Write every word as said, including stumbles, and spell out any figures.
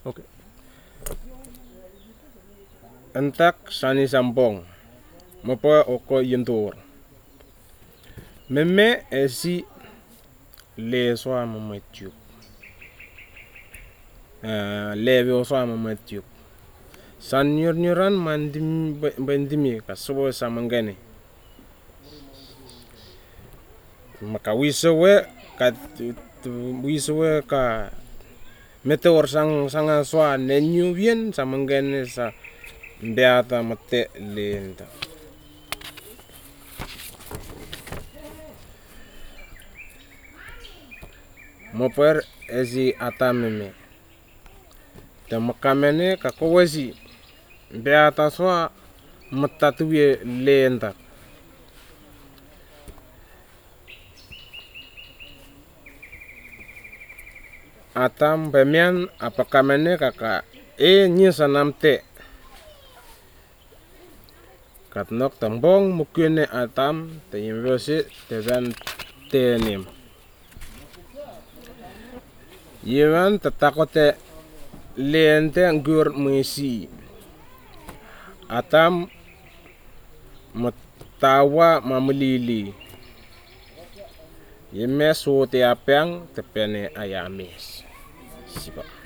Oke. Entak sani sampong. Mopo oko yentur. Meme esi le soa mamatjuk. Uh, leve soa mamatjuk. San nyur-nyuran mandim bandimi kasubo samangane. Maka wisewe kat wisewe ka meteor sang sanga soa nenyu bien samangane sa beata mate lenta. Moper ezi atameme. Tamakamene kakowesi beata soa matatuye lenta. Atam bemian apakamene kaka e nyisa namte katnok tambong mukene atam teyemrosi teban tenim yewan tetakote lente gur mesi atam matawa mamlili yemes wote apeng tepene ayamis sipa.